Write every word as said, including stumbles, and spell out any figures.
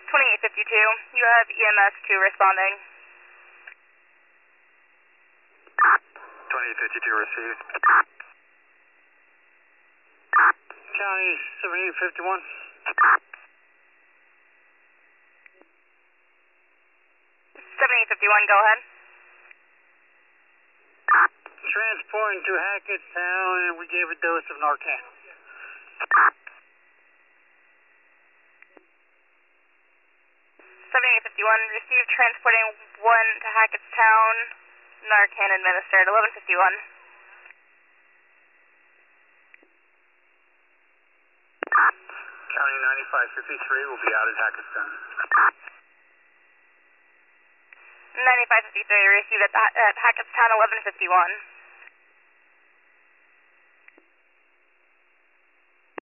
twenty-eight fifty-two, you have E M S two responding. twenty-eight fifty-two received. County seventy-eight fifty-one. seventy-eight fifty-one, go ahead. Transporting to Hackettstown, and we gave a dose of Narcan. seventy-eight fifty-one, received transporting one to Hackettstown, Narcan administered, eleven fifty-one. County ninety-five fifty-three will be out at Hackettstown. ninety-five fifty-three, received at, at Hackettstown, eleven fifty-one.